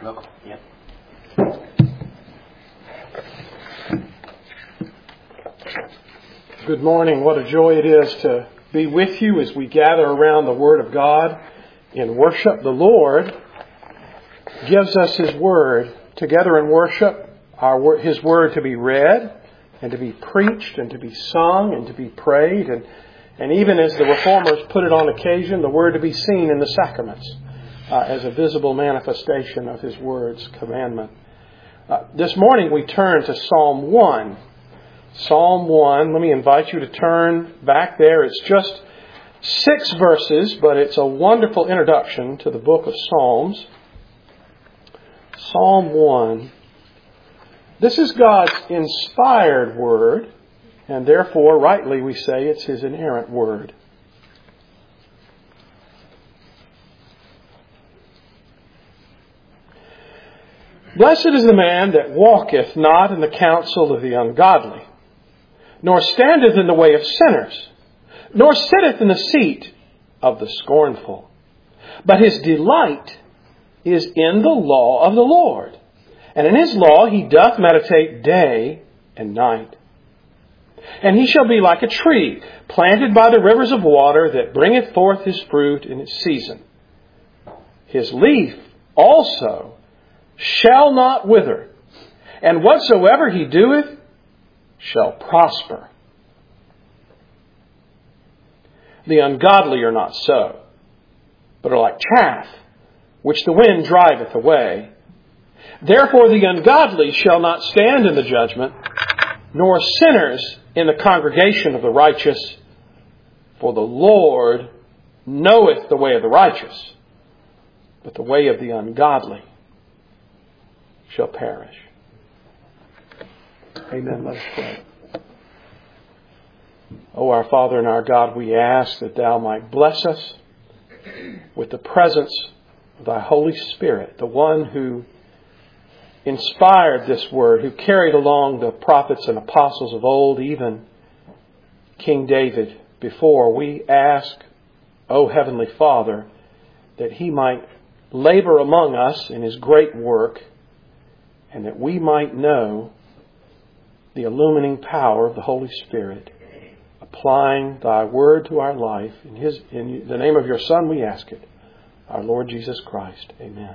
Local. Yep. Good morning. What a joy it is to be with you as we gather around the Word of God in worship. The Lord gives us His Word together in worship, His Word to be read and to be preached and to be sung and to be prayed. And even as the Reformers put it on occasion, the Word to be seen in the sacraments as a visible manifestation of His Word's commandment. This morning we turn to Psalm 1. Psalm 1, let me invite you to turn back there. It's just 6 verses, but it's a wonderful introduction to the book of Psalms. Psalm 1. This is God's inspired word, and therefore, rightly, we say it's His inerrant word. Blessed is the man that walketh not in the counsel of the ungodly, nor standeth in the way of sinners, nor sitteth in the seat of the scornful. But his delight is in the law of the Lord, and in His law he doth meditate day and night. And he shall be like a tree planted by the rivers of water, that bringeth forth his fruit in its season. His leaf also shall not wither, and whatsoever he doeth shall prosper. The ungodly are not so, but are like chaff, which the wind driveth away. Therefore the ungodly shall not stand in the judgment, nor sinners in the congregation of the righteous. For the Lord knoweth the way of the righteous, but the way of the ungodly shall perish. Amen. Let us pray. O our Father and our God, we ask that Thou might bless us with the presence of Thy Holy Spirit, the one who inspired this word, who carried along the prophets and apostles of old, even King David before. We ask, O Heavenly Father, that He might labor among us in His great work, and that we might know the illumining power of the Holy Spirit, applying Thy word to our life. In the name of Your Son we ask it, our Lord Jesus Christ. Amen.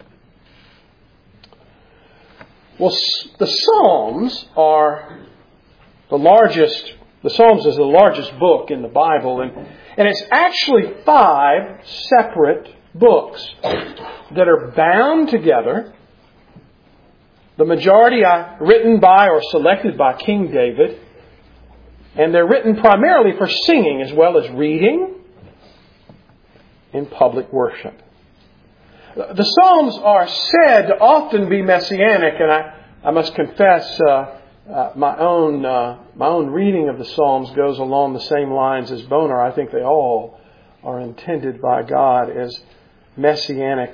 Well, the Psalms are the largest. The Psalms is the largest book in the Bible, and it's actually 5 separate books that are bound together. The majority are written by or selected by King David, and they're written primarily for singing as well as reading in public worship. The Psalms are said to often be messianic, and I must confess my own reading of the Psalms goes along the same lines as Bonar. I think they all are intended by God as messianic.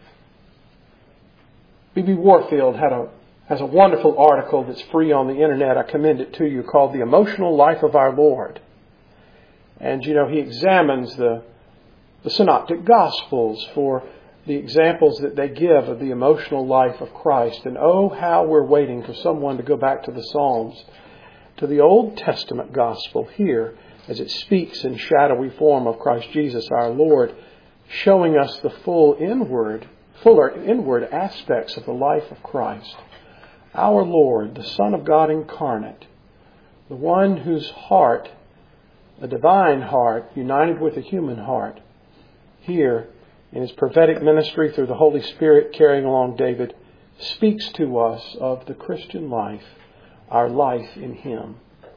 B.B. Warfield has a wonderful article that's free on the internet. I commend it to you, called The Emotional Life of Our Lord. And, he examines the synoptic Gospels for the examples that they give of the emotional life of Christ. And oh, how we're waiting for someone to go back to the Psalms, to the Old Testament Gospel here, as it speaks in shadowy form of Christ Jesus our Lord, showing us the fuller inward aspects of the life of Christ. Our Lord, the Son of God incarnate, the one whose heart, a divine heart, united with a human heart, here in His prophetic ministry through the Holy Spirit carrying along David, speaks to us of the Christian life, our life in Him.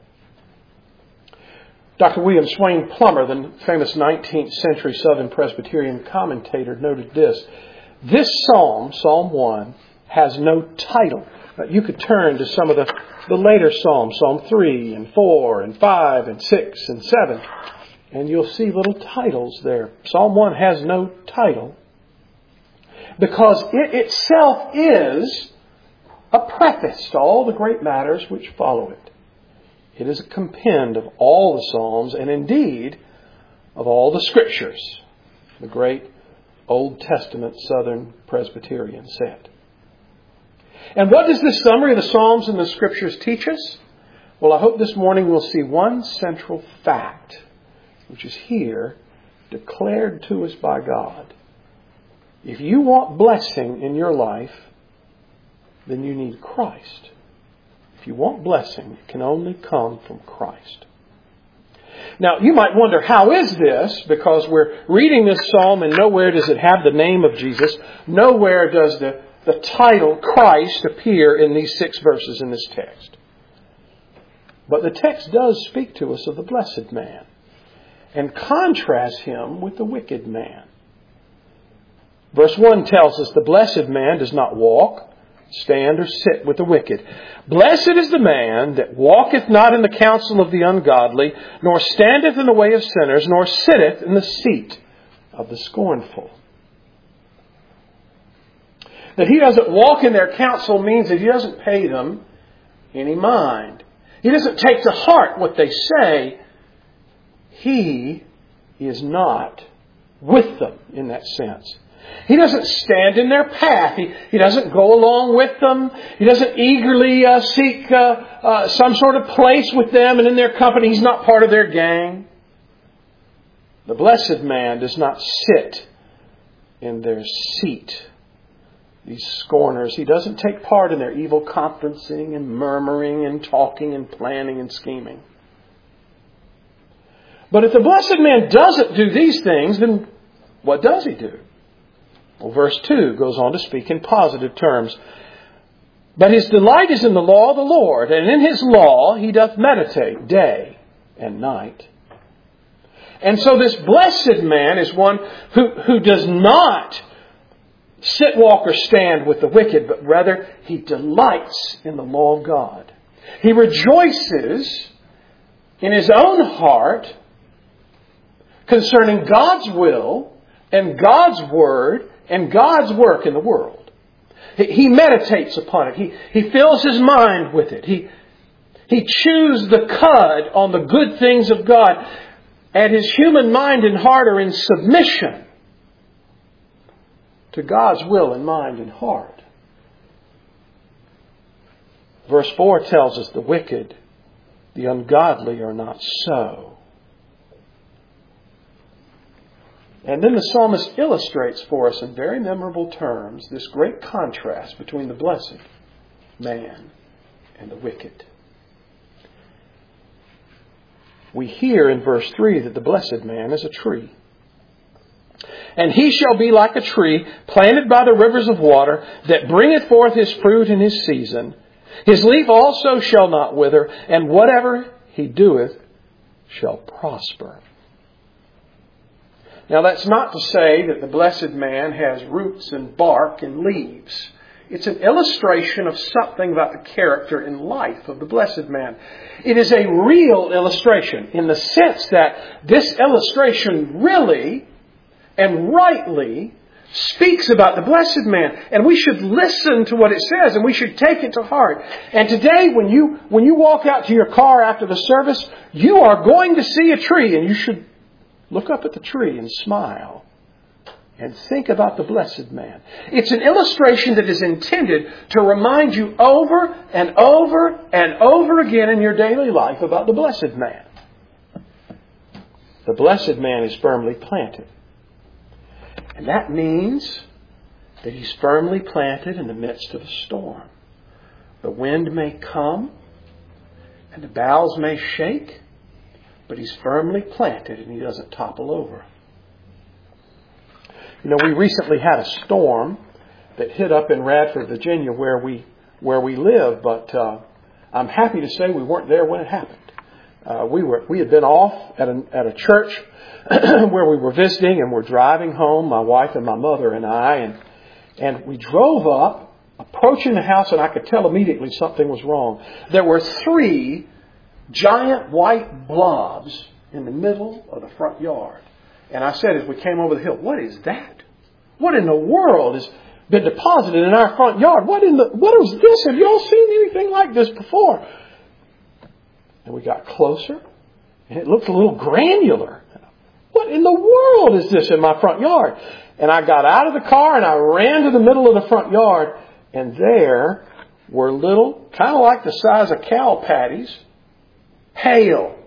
Dr. William Swain Plummer, the famous 19th century Southern Presbyterian commentator, noted this: this psalm, Psalm 1, has no title. You could turn to some of the later Psalms, Psalm 3 and 4 and 5 and 6 and 7, and you'll see little titles there. Psalm 1 has no title because it itself is a preface to all the great matters which follow it. It is a compend of all the Psalms and indeed of all the Scriptures. The great Old Testament Southern Presbyterian said. And what does this summary of the Psalms and the Scriptures teach us? Well, I hope this morning we'll see one central fact, which is here declared to us by God. If you want blessing in your life, then you need Christ. If you want blessing, it can only come from Christ. Now, you might wonder, how is this? Because we're reading this psalm and nowhere does it have the name of Jesus. Nowhere does the title Christ appear in these 6 verses in this text. But the text does speak to us of the blessed man and contrasts him with the wicked man. Verse 1 tells us the blessed man does not walk, stand, or sit with the wicked. Blessed is the man that walketh not in the counsel of the ungodly, nor standeth in the way of sinners, nor sitteth in the seat of the scornful. That he doesn't walk in their counsel means that he doesn't pay them any mind. He doesn't take to heart what they say. He is not with them in that sense. He doesn't stand in their path. He doesn't go along with them. He doesn't eagerly seek some sort of place with them and in their company. He's not part of their gang. The blessed man does not sit in their seat. These scorners, he doesn't take part in their evil conferencing and murmuring and talking and planning and scheming. But if the blessed man doesn't do these things, then what does he do? Well, verse 2 goes on to speak in positive terms. But his delight is in the law of the Lord, and in his law he doth meditate day and night. And so this blessed man is one who does not sit, walk, or stand with the wicked, but rather he delights in the law of God. He rejoices in his own heart concerning God's will and God's word and God's work in the world. He meditates upon it. He fills his mind with it. He chews the cud on the good things of God. And his human mind and heart are in submission to God's will and mind and heart. Verse 4 tells us the wicked, the ungodly are not so. And then the psalmist illustrates for us in very memorable terms this great contrast between the blessed man and the wicked. We hear in verse 3 that the blessed man is a tree. And he shall be like a tree planted by the rivers of water, that bringeth forth his fruit in his season. His leaf also shall not wither, and whatever he doeth shall prosper. Now, that's not to say that the blessed man has roots and bark and leaves. It's an illustration of something about the character and life of the blessed man. It is a real illustration in the sense that this illustration really and rightly speaks about the blessed man. And we should listen to what it says and we should take it to heart. And today, when you walk out to your car after the service, you are going to see a tree, and you should look up at the tree and smile and think about the blessed man. It's an illustration that is intended to remind you over and over and over again in your daily life about the blessed man. The blessed man is firmly planted. And that means that he's firmly planted in the midst of a storm. The wind may come and the boughs may shake, but he's firmly planted and he doesn't topple over. You know, we recently had a storm that hit up in Radford, Virginia, where we live, but I'm happy to say we weren't there when it happened. We had been off at a church where we were visiting, and we're driving home, my wife and my mother and I, and we drove up, approaching the house, and I could tell immediately something was wrong. There were 3 giant white blobs in the middle of the front yard. And I said as we came over the hill, "What is that? What in the world has been deposited in our front yard? What is this? Have you all seen anything like this before?" And we got closer, and it looked a little granular. what in the world is this in my front yard? And I got out of the car and I ran to the middle of the front yard, and there were little, kind of like the size of cow patties, hail.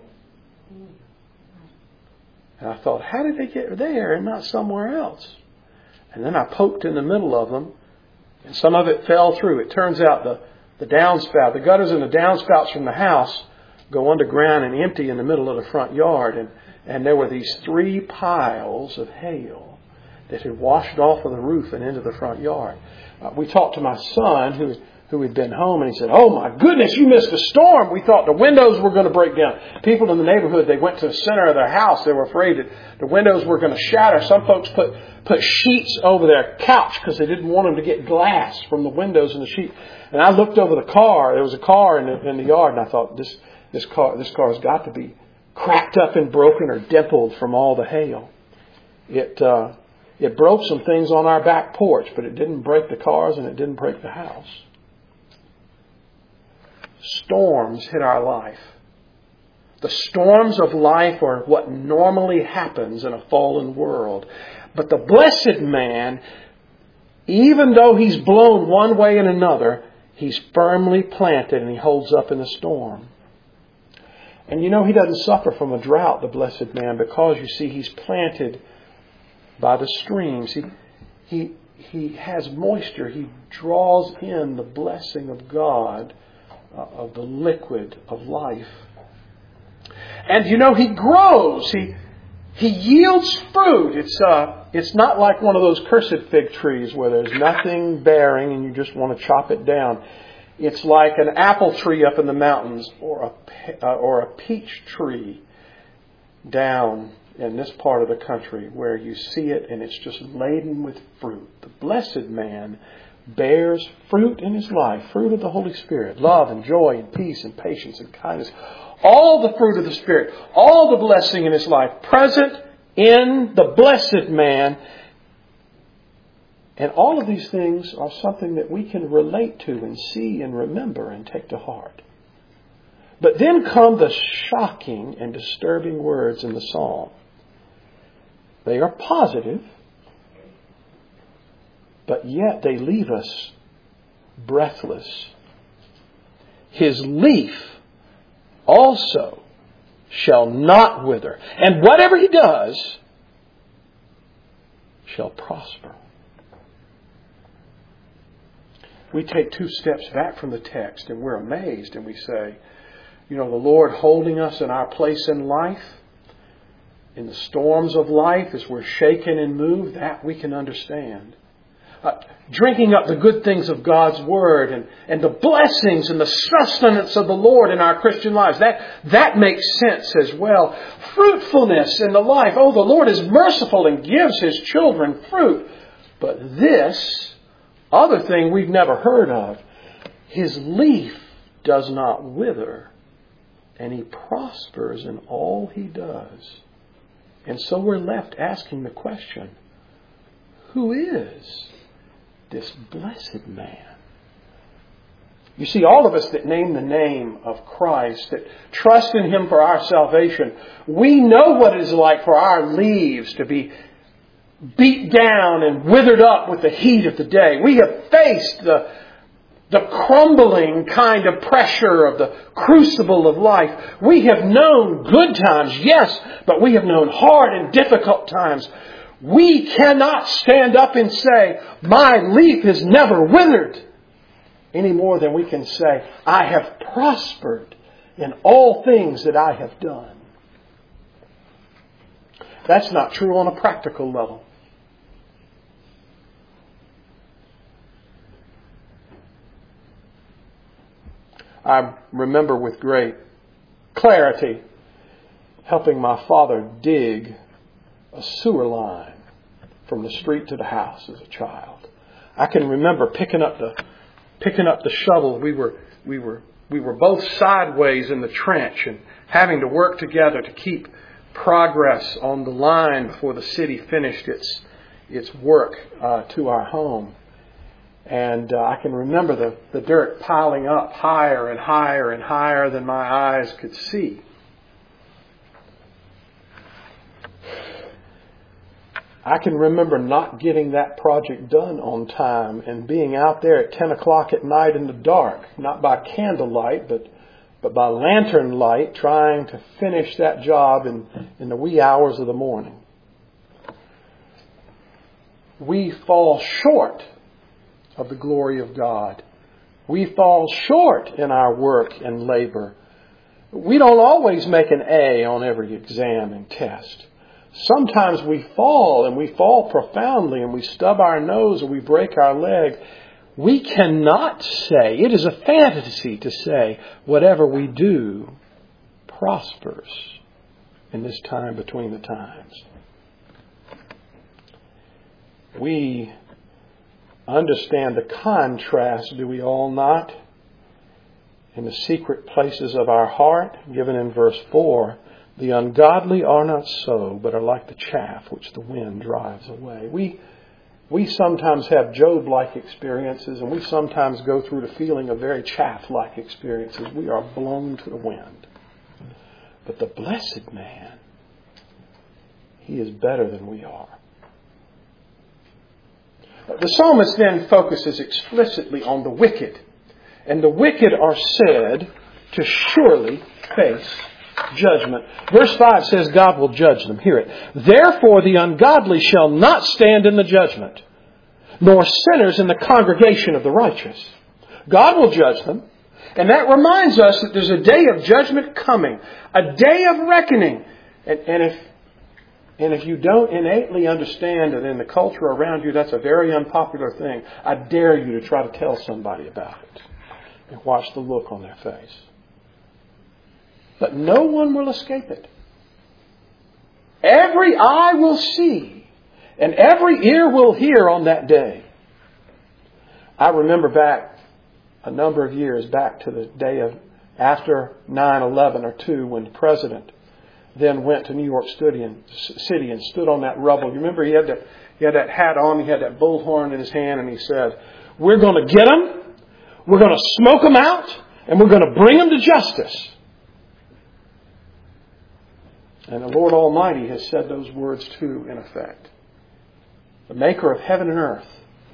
And I thought, how did they get there and not somewhere else? And then I poked in the middle of them, and some of it fell through. It turns out the downspout, the gutters and the downspouts from the house go underground and empty in the middle of the front yard. And there were these 3 piles of hail that had washed off of the roof and into the front yard. We talked to my son who had been home, and he said, "Oh my goodness, you missed the storm. We thought the windows were going to break down." People in the neighborhood, they went to the center of their house. They were afraid that the windows were going to shatter. Some folks put sheets over their couch because they didn't want them to get glass from the windows in the sheet. And I looked over the car. There was a car in the yard, and I thought, this car has got to be cracked up and broken or dimpled from all the hail. It broke some things on our back porch, but it didn't break the cars and it didn't break the house. Storms hit our life. The storms of life are what normally happens in a fallen world. But the blessed man, even though he's blown one way and another, he's firmly planted and he holds up in the storm. And you know, he doesn't suffer from a drought, the blessed man, because you see, he's planted by the streams. He has moisture. He draws in the blessing of God, of the liquid of life. And you know, he grows. He yields fruit. It's not like one of those cursed fig trees where there's nothing bearing and you just want to chop it down. It's like an apple tree up in the mountains or a peach tree down in this part of the country where you see it and it's just laden with fruit. The blessed man bears fruit in his life, fruit of the Holy Spirit, love and joy and peace and patience and kindness. All the fruit of the Spirit, all the blessing in his life, present in the blessed man. And all of these things are something that we can relate to and see and remember and take to heart. But then come the shocking and disturbing words in the psalm. They are positive, but yet they leave us breathless. His leaf also shall not wither, and whatever he does shall prosper. We take 2 steps back from the text and we're amazed and we say, you know, the Lord holding us in our place in life, in the storms of life as we're shaken and moved, that we can understand. Drinking up the good things of God's Word and the blessings and the sustenance of the Lord in our Christian lives, that makes sense as well. Fruitfulness in the life. Oh, the Lord is merciful and gives His children fruit. But this other thing we've never heard of, His leaf does not wither, and He prospers in all He does. And so we're left asking the question, who is this blessed man? You see, all of us that name the name of Christ, that trust in Him for our salvation, we know what it is like for our leaves to be beat down and withered up with the heat of the day. We have faced the crumbling kind of pressure of the crucible of life. We have known good times, yes, but we have known hard and difficult times. We cannot stand up and say, my leaf has never withered, any more than we can say, I have prospered in all things that I have done. That's not true on a practical level. I remember with great clarity helping my father dig a sewer line from the street to the house as a child. I can remember picking up the shovel. We were both sideways in the trench and having to work together to keep progress on the line before the city finished its work to our home. And I can remember the dirt piling up higher and higher and higher than my eyes could see. I can remember not getting that project done on time and being out there at 10 o'clock at night in the dark, not by candlelight, but by lantern light, trying to finish that job in the wee hours of the morning. We fall short of the glory of God. We fall short in our work and labor. We don't always make an A on every exam and test. Sometimes we fall, and we fall profoundly, and we stub our nose or we break our leg. We cannot say, it is a fantasy to say, whatever we do prospers in this time between the times. We understand the contrast, do we all not? In the secret places of our heart, given in verse 4, the ungodly are not so, but are like the chaff which the wind drives away. We sometimes have Job-like experiences, and we sometimes go through the feeling of very chaff-like experiences. We are blown to the wind. But the blessed man, he is better than we are. The psalmist then focuses explicitly on the wicked. And the wicked are said to surely face judgment. Verse 5 says God will judge them. Hear it. Therefore the ungodly shall not stand in the judgment, nor sinners in the congregation of the righteous. God will judge them. And that reminds us that there's a day of judgment coming. A day of reckoning. And if you don't innately understand that in the culture around you that's a very unpopular thing, I dare you to try to tell somebody about it. And watch the look on their face. But no one will escape it. Every eye will see, and every ear will hear on that day. I remember back a number of years, back to the day of after 9/11 or 2, when the president then went to New York City and stood on that rubble. You remember he had that hat on, he had that bullhorn in his hand, and he said, "We're going to get them, we're going to smoke them out, and we're going to bring them to justice." And the Lord Almighty has said those words too, in effect. The maker of heaven and earth,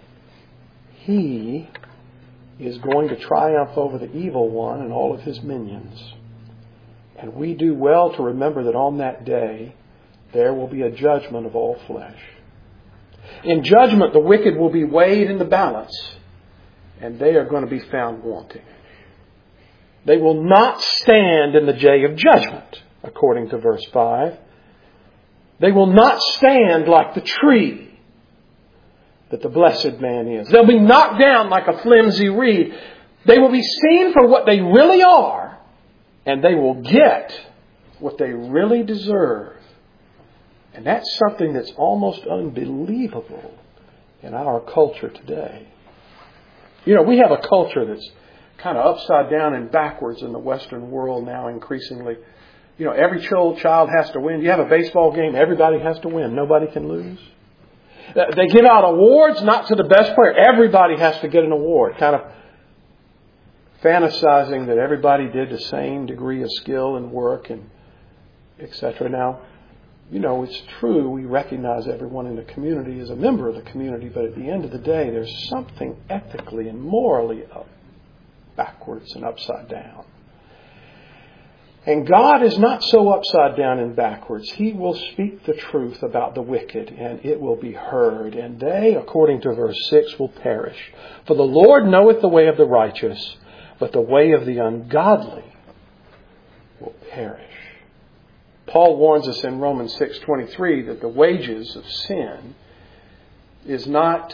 He is going to triumph over the evil one and all of his minions. And we do well to remember that on that day, there will be a judgment of all flesh. In judgment, the wicked will be weighed in the balance, and they are going to be found wanting. They will not stand in the day of judgment, according to verse 5. They will not stand like the tree that the blessed man is. They'll be knocked down like a flimsy reed. They will be seen for what they really are, and they will get what they really deserve. And that's something that's almost unbelievable in our culture today. You know, we have a culture that's kind of upside down and backwards in the Western world now increasingly. You know, every child has to win. You have a baseball game, everybody has to win. Nobody can lose. They give out awards, not to the best player. Everybody has to get an award. Kind of fantasizing that everybody did the same degree of skill and work and etc. Now, you know, it's true. We recognize everyone in the community as a member of the community. But at the end of the day, there's something ethically and morally backwards and upside down. And God is not so upside down and backwards. He will speak the truth about the wicked, and it will be heard. And they, according to verse 6, will perish. For the Lord knoweth the way of the righteous, but the way of the ungodly will perish. Paul warns us in Romans 6:23 that the wages of sin is not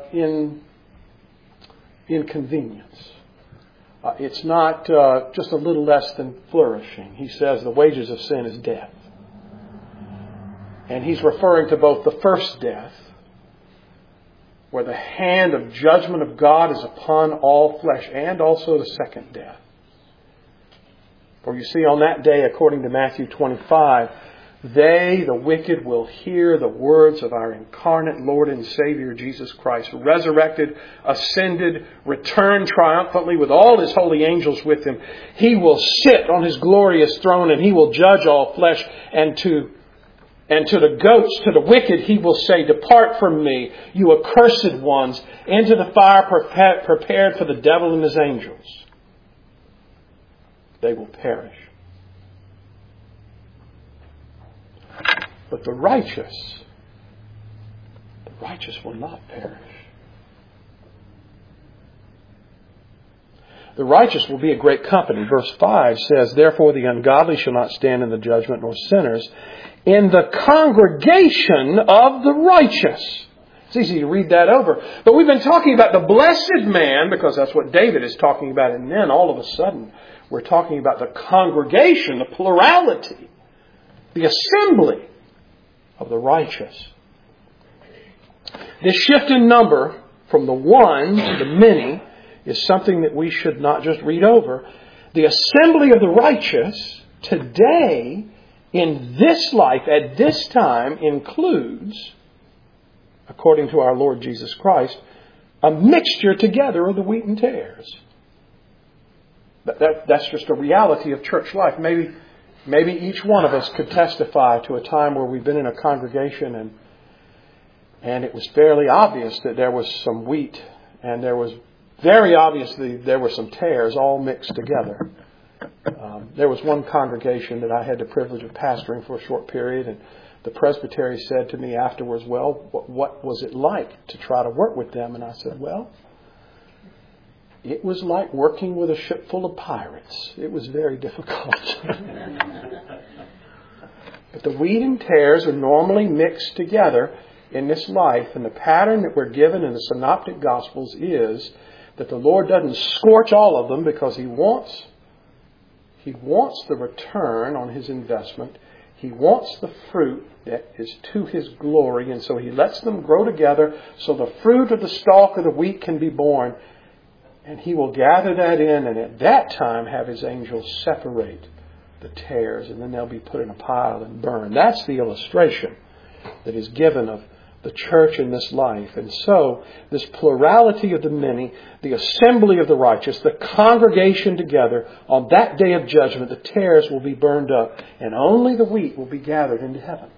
inconvenience. It's not just a little less than flourishing. He says the wages of sin is death. And he's referring to both the first death, where the hand of judgment of God is upon all flesh, and also the second death. For you see, on that day, according to Matthew 25, they, the wicked, will hear the words of our incarnate Lord and Savior Jesus Christ, resurrected, ascended, returned triumphantly with all His holy angels with Him. He will sit on His glorious throne and He will judge all flesh. And to And to the goats, to the wicked, He will say, depart from me, you accursed ones, into the fire prepared for the devil and his angels. They will perish. But the righteous will not perish. The righteous will be a great company. Verse 5 says, therefore the ungodly shall not stand in the judgment, nor sinners in the congregation of the righteous. It's easy to read that over. But we've been talking about the blessed man, because that's what David is talking about. And then all of a sudden, we're talking about the congregation, the plurality, the assembly of the righteous. This shift in number from the one to the many is something that we should not just read over. The assembly of the righteous today, in this life, at this time, includes, according to our Lord Jesus Christ, a mixture together of the wheat and tares. That's just a reality of church life. Maybe each one of us could testify to a time where we've been in a congregation and it was fairly obvious that there was some wheat and there was very obviously there were some tares all mixed together. There was one congregation that I had the privilege of pastoring for a short period, and the presbytery said to me afterwards, well, what was it like to try to work with them? And I said, well, it was like working with a ship full of pirates. It was very difficult. But the wheat and tares are normally mixed together in this life, and the pattern that we're given in the Synoptic Gospels is that the Lord doesn't scorch all of them because He wants the return on His investment. He wants the fruit that is to His glory, and so He lets them grow together so the fruit of the stalk of the wheat can be born. And He will gather that in, and at that time have His angels separate the tares, and then they'll be put in a pile and burned. That's the illustration that is given of the church in this life. And so, this plurality of the many, the assembly of the righteous, the congregation together, on that day of judgment, the tares will be burned up, and only the wheat will be gathered into heaven.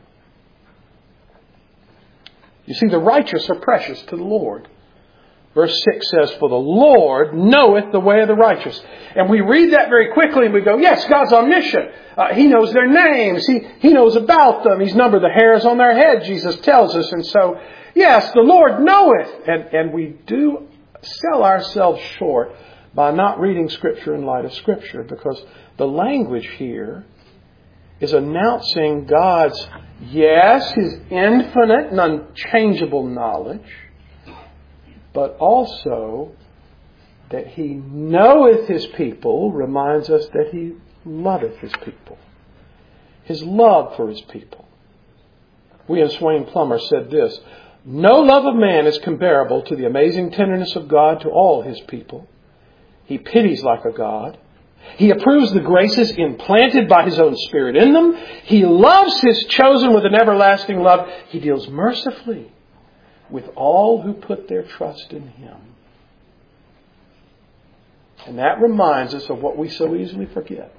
You see, the righteous are precious to the Lord. Verse 6 says, for the Lord knoweth the way of the righteous. And we read that very quickly and we go, yes, God's omniscient. He knows their names. He knows about them. He's numbered the hairs on their head, Jesus tells us. And so, yes, the Lord knoweth. And we do sell ourselves short by not reading Scripture in light of Scripture, because the language here is announcing God's, yes, His infinite and unchangeable knowledge, but also that He knoweth His people reminds us that He loveth His people. His love for His people. William Swain Plummer said this, no love of man is comparable to the amazing tenderness of God to all His people. He pities like a God. He approves the graces implanted by His own Spirit in them. He loves His chosen with an everlasting love. He deals mercifully with all who put their trust in Him. And that reminds us of what we so easily forget.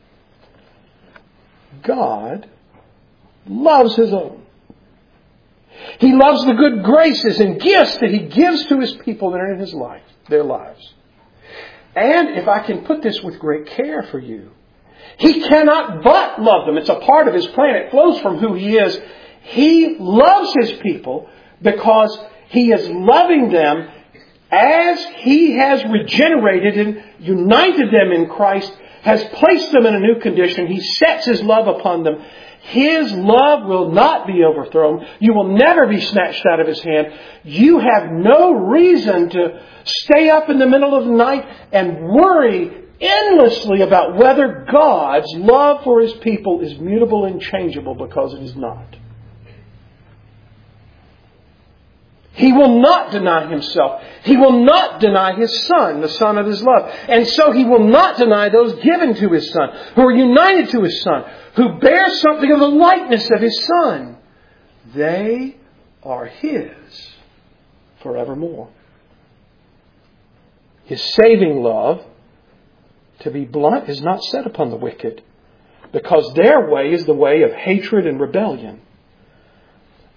God loves His own. He loves the good graces and gifts that He gives to His people that are in His life, their lives. And if I can put this with great care for you, He cannot but love them. It's a part of His plan. It flows from who He is. He loves His people because He is loving them as He has regenerated and united them in Christ, has placed them in a new condition. He sets His love upon them. His love will not be overthrown. You will never be snatched out of His hand. You have no reason to stay up in the middle of the night and worry endlessly about whether God's love for His people is mutable and changeable, because it is not. He will not deny Himself. He will not deny His Son, the Son of His love. And so He will not deny those given to His Son, who are united to His Son, who bear something of the likeness of His Son. They are His forevermore. His saving love, to be blunt, is not set upon the wicked, because their way is the way of hatred and rebellion.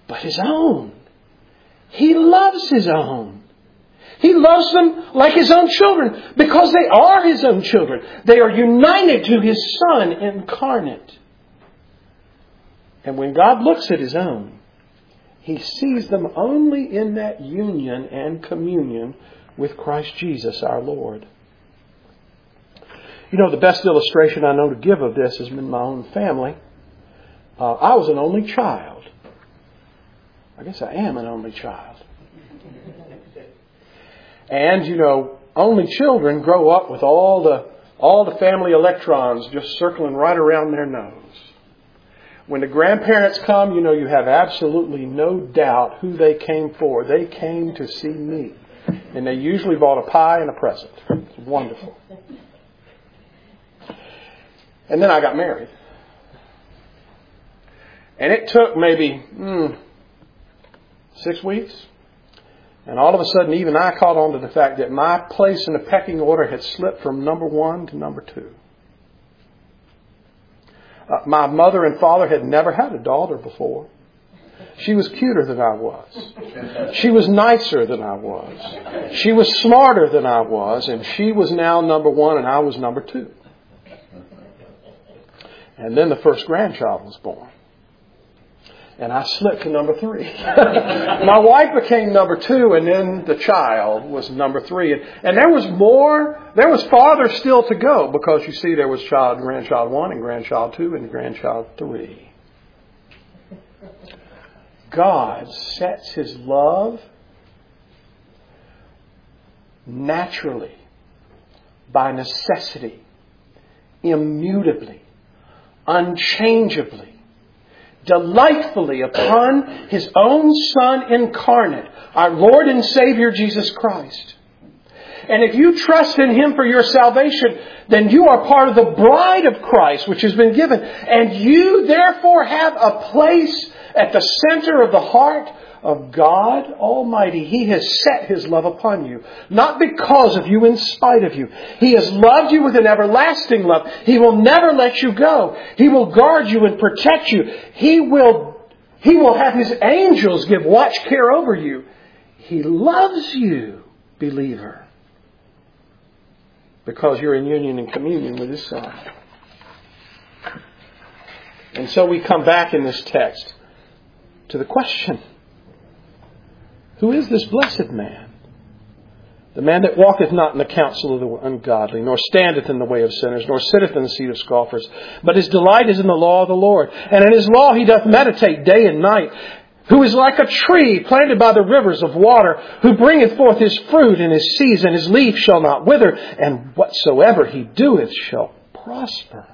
but His own. He loves His own. He loves them like His own children because they are His own children. They are united to His Son incarnate. And when God looks at His own, He sees them only in that union and communion with Christ Jesus our Lord. You know, the best illustration I know to give of this is in my own family. I was an only child. I guess I am an only child. And, you know, only children grow up with all the family electrons just circling right around their nose. When the grandparents come, you know, you have absolutely no doubt who they came for. They came to see me. And they usually bought a pie and a present. It's wonderful. And then I got married. And it took maybe 6 weeks. And all of a sudden, even I caught on to the fact that my place in the pecking order had slipped from number 1 to number 2. My mother and father had never had a daughter before. She was cuter than I was. She was nicer than I was. She was smarter than I was. And she was now number 1 and I was number 2. And then the first grandchild was born. And I slipped to number 3. My wife became number 2, and then the child was number 3. And there was farther still to go, because you see there was grandchild 1 and grandchild 2 and grandchild 3. God sets His love naturally, by necessity, immutably, unchangeably, delightfully upon His own Son incarnate, our Lord and Savior Jesus Christ. And if you trust in Him for your salvation, then you are part of the bride of Christ, which has been given. And you therefore have a place at the center of the heart of God Almighty. He has set His love upon you, not because of you, in spite of you. He has loved you with an everlasting love. He will never let you go. He will guard you and protect you. He will have His angels give watch care over you. He loves you, believer, because you're in union and communion with His Son. And so we come back in this text to the question: who is this blessed man? The man that walketh not in the counsel of the ungodly, nor standeth in the way of sinners, nor sitteth in the seat of scoffers. But his delight is in the law of the Lord. And in His law he doth meditate day and night. Who is like a tree planted by the rivers of water, who bringeth forth his fruit in his season. His leaf shall not wither, and whatsoever he doeth shall prosper.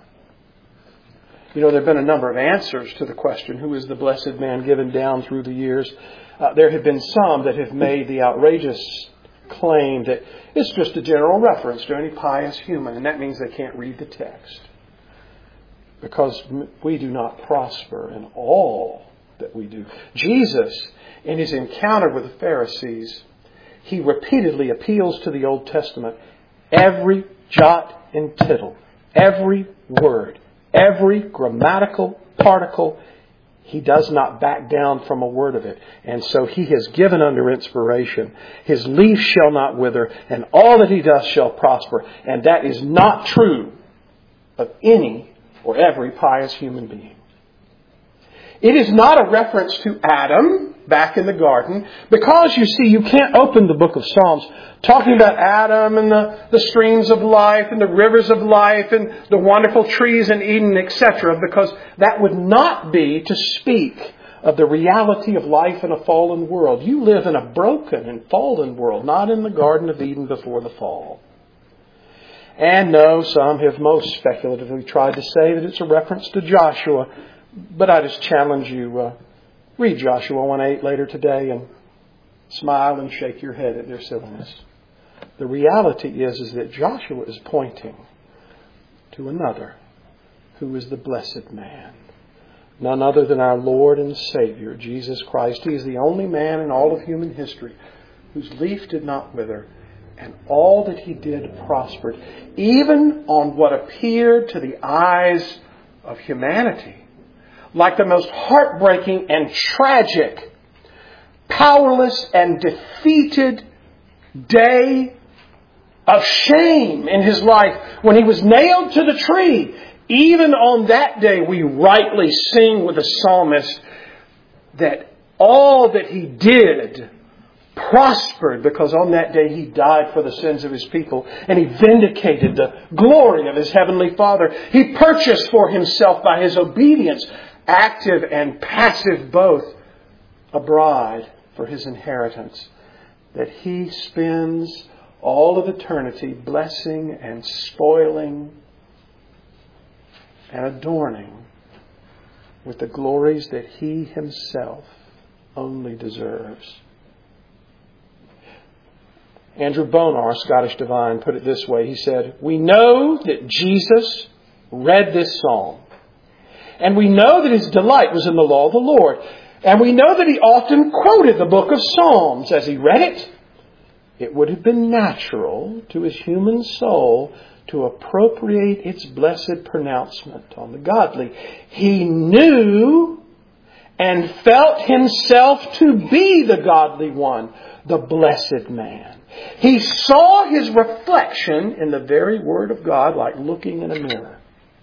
You know, there have been a number of answers to the question, who is the blessed man, given down through the years. There have been some that have made the outrageous claim that it's just a general reference to any pious human, and that means they can't read the text. Because we do not prosper in all that we do. Jesus, in His encounter with the Pharisees, He repeatedly appeals to the Old Testament. Every jot and tittle, every word, every grammatical particle, He does not back down from a word of it. And so He has given under inspiration. His leaf shall not wither, and all that He does shall prosper. And that is not true of any or every pious human being. It is not a reference to Adam back in the garden, because you see, you can't open the book of Psalms talking about Adam and the streams of life and the rivers of life and the wonderful trees in Eden, etc., because that would not be to speak of the reality of life in a fallen world. You live in a broken and fallen world, not in the Garden of Eden before the fall. And no, some have most speculatively tried to say that it's a reference to Joshua. But I just challenge you, read Joshua 1:8 later today and smile and shake your head at their silliness. The reality is that Joshua is pointing to another who is the blessed man. None other than our Lord and Savior, Jesus Christ. He is the only man in all of human history whose leaf did not wither, and all that He did prospered, even on what appeared to the eyes of humanity like the most heartbreaking and tragic, powerless and defeated day of shame in his life when he was nailed to the tree. Even on that day, we rightly sing with the psalmist that all that he did prospered, because on that day he died for the sins of his people and he vindicated the glory of his heavenly Father. He purchased for himself by his obedience, active and passive both, a bride for his inheritance, that he spends all of eternity blessing and spoiling and adorning with the glories that he himself only deserves. Andrew Bonar, Scottish divine, put it this way. He said, "We know that Jesus read this psalm, and we know that his delight was in the law of the Lord, and we know that he often quoted the book of Psalms as he read it. It would have been natural to his human soul to appropriate its blessed pronouncement on the godly. He knew and felt himself to be the godly one, the blessed man. He saw his reflection in the very Word of God like looking in a mirror."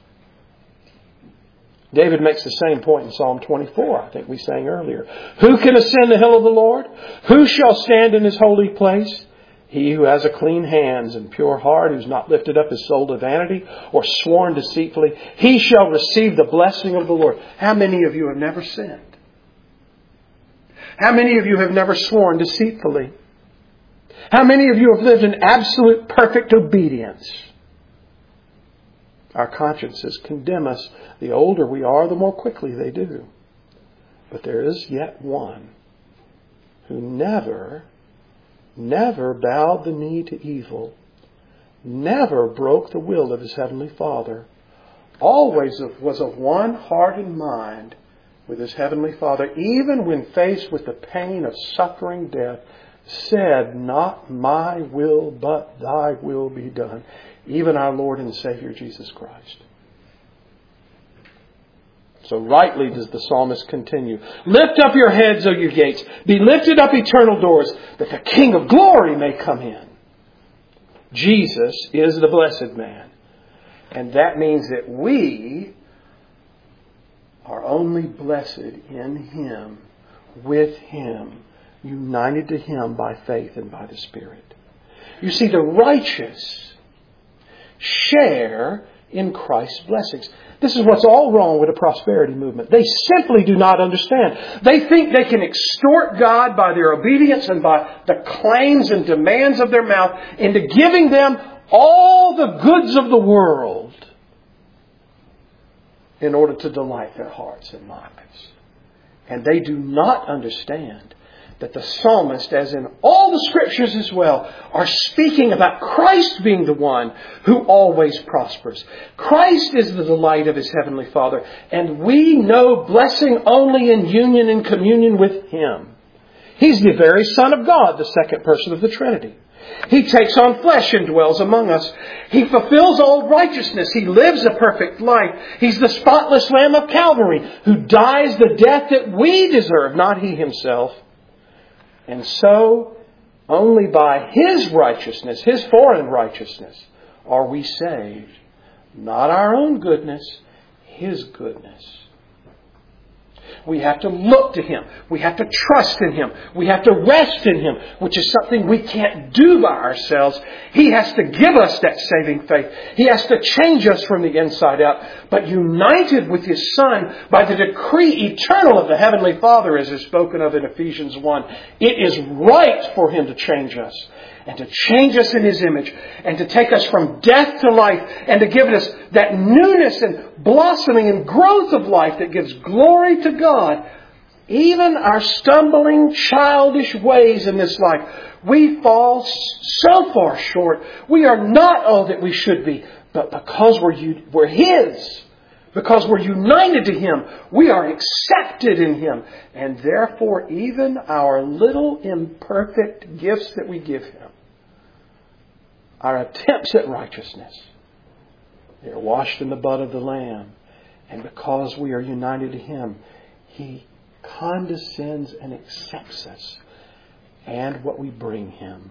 David makes the same point in Psalm 24, I think we sang earlier. "Who can ascend the hill of the Lord? Who shall stand in his holy place? He who has a clean hands and pure heart, who's not lifted up his soul to vanity or sworn deceitfully, he shall receive the blessing of the Lord." How many of you have never sinned? How many of you have never sworn deceitfully? How many of you have lived in absolute perfect obedience? Our consciences condemn us. The older we are, the more quickly they do. But there is yet one who never bowed the knee to evil, never broke the will of his heavenly Father, always was of one heart and mind with his heavenly Father, even when faced with the pain of suffering death, said, "Not my will, but thy will be done." Even our Lord and Savior Jesus Christ. So rightly does the psalmist continue, "Lift up your heads, O you gates. Be lifted up, eternal doors, that the King of glory may come in." Jesus is the blessed man. And that means that we are only blessed in him, with him, united to him by faith and by the Spirit. You see, the righteous share in Christ's blessings. This is what's all wrong with the prosperity movement. They simply do not understand. They think they can extort God by their obedience and by the claims and demands of their mouth into giving them all the goods of the world in order to delight their hearts and minds. And they do not understand that the psalmist, as in all the scriptures as well, are speaking about Christ being the one who always prospers. Christ is the delight of his heavenly Father, and we know blessing only in union and communion with him. He's the very Son of God, the second person of the Trinity. He takes on flesh and dwells among us. He fulfills all righteousness. He lives a perfect life. He's the spotless Lamb of Calvary who dies the death that we deserve, not he himself. And so, only by his righteousness, his foreign righteousness, are we saved. Not our own goodness, his goodness. We have to look to him. We have to trust in him. We have to rest in him, which is something we can't do by ourselves. He has to give us that saving faith. He has to change us from the inside out. But united with his Son by the decree eternal of the Heavenly Father, as is spoken of in Ephesians 1, it is right for him to change us. And to change us in his image. And to take us from death to life. And to give us that newness and blossoming and growth of life that gives glory to God. Even our stumbling, childish ways in this life, we fall so far short. We are not all that we should be. But because we're his, because we're united to him, we are accepted in him. And therefore, even our little imperfect gifts that we give him, our attempts at righteousness, they are washed in the blood of the Lamb. And because we are united to Him, He condescends and accepts us and what we bring Him.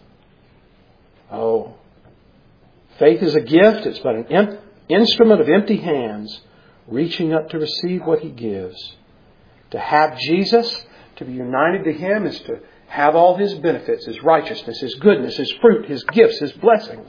Oh, faith is a gift. It's but an instrument of empty hands, reaching up to receive what He gives. To have Jesus, to be united to Him, is to have all His benefits, His righteousness, His goodness, His fruit, His gifts, His blessings.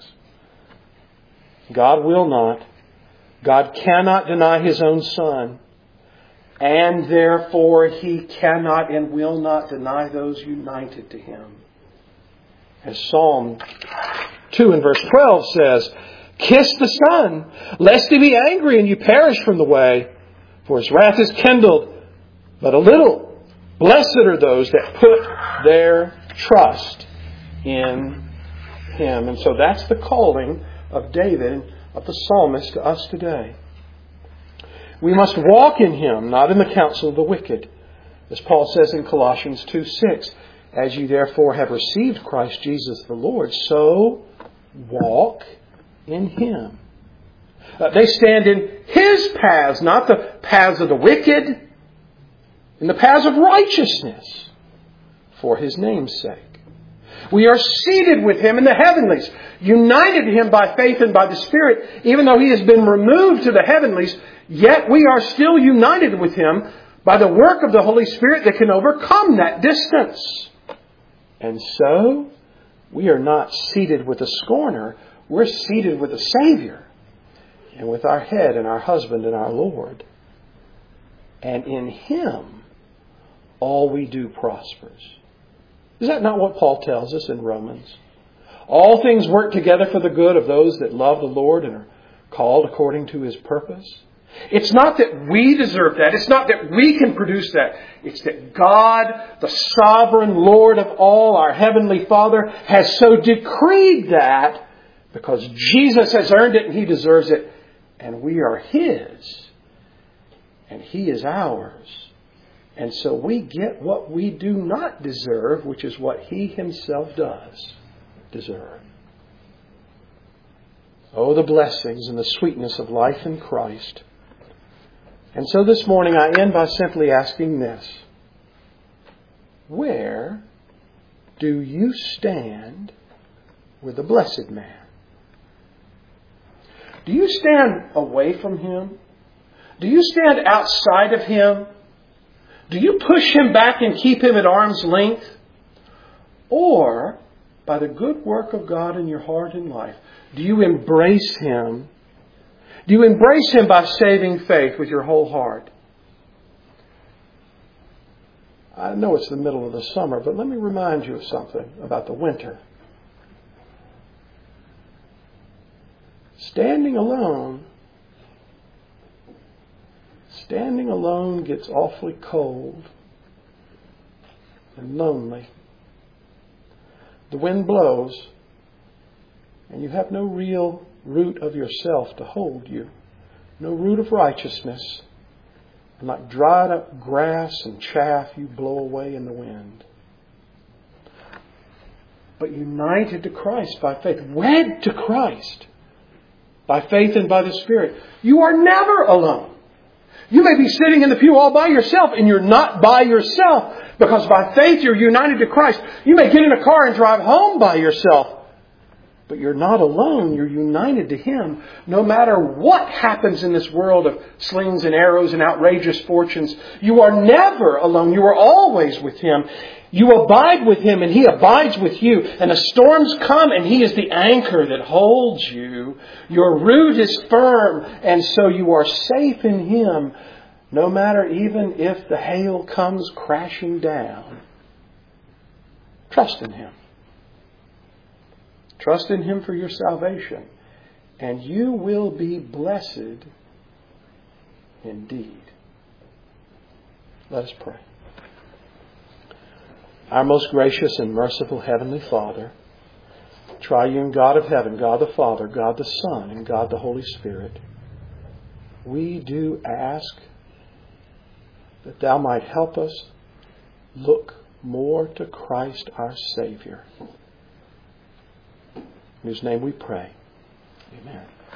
God will not. God cannot deny His own Son. And therefore He cannot and will not deny those united to Him. As Psalm 2 and verse 12 says, "Kiss the Son, lest He be angry and you perish from the way. For His wrath is kindled but a little. Blessed are those that put their trust in Him." And so that's the calling of David and of the psalmist to us today. We must walk in Him, not in the counsel of the wicked. As Paul says in Colossians 2:6, "As you therefore have received Christ Jesus the Lord, so walk in Him." They stand in His paths, not the paths of the wicked, in the paths of righteousness for His name's sake. We are seated with Him in the heavenlies, united to Him by faith and by the Spirit. Even though He has been removed to the heavenlies, yet we are still united with Him by the work of the Holy Spirit that can overcome that distance. And so, we are not seated with a scorner. We're seated with a Savior, and with our head and our husband and our Lord. And in Him, all we do prospers. Is that not what Paul tells us in Romans? All things work together for the good of those that love the Lord and are called according to His purpose. It's not that we deserve that. It's not that we can produce that. It's that God, the sovereign Lord of all, our Heavenly Father, has so decreed that because Jesus has earned it and He deserves it. And we are His. And He is ours. And so we get what we do not deserve, which is what He Himself does deserve. Oh, the blessings and the sweetness of life in Christ. And so this morning I end by simply asking this. Where do you stand with the blessed man? Do you stand away from Him? Do you stand outside of Him? Do you push Him back and keep Him at arm's length? Or, by the good work of God in your heart and life, do you embrace Him? Do you embrace Him by saving faith with your whole heart? I know it's the middle of the summer, but let me remind you of something about the winter. Standing alone gets awfully cold and lonely. The wind blows, and you have no real root of yourself to hold you. No root of righteousness. And like dried up grass and chaff, you blow away in the wind. But united to Christ by faith, wed to Christ by faith and by the Spirit, you are never alone. You may be sitting in the pew all by yourself, and you're not by yourself, because by faith you're united to Christ. You may get in a car and drive home by yourself, but you're not alone. You're united to Him. No matter what happens in this world of slings and arrows and outrageous fortunes, you are never alone. You are always with Him. You abide with Him and He abides with you. And the storms come and He is the anchor that holds you. Your root is firm, and so you are safe in Him, no matter even if the hail comes crashing down. Trust in Him. Trust in Him for your salvation, and you will be blessed indeed. Let us pray. Our most gracious and merciful Heavenly Father, Triune God of heaven, God the Father, God the Son, and God the Holy Spirit, we do ask that Thou might help us look more to Christ our Savior. In His name we pray. Amen.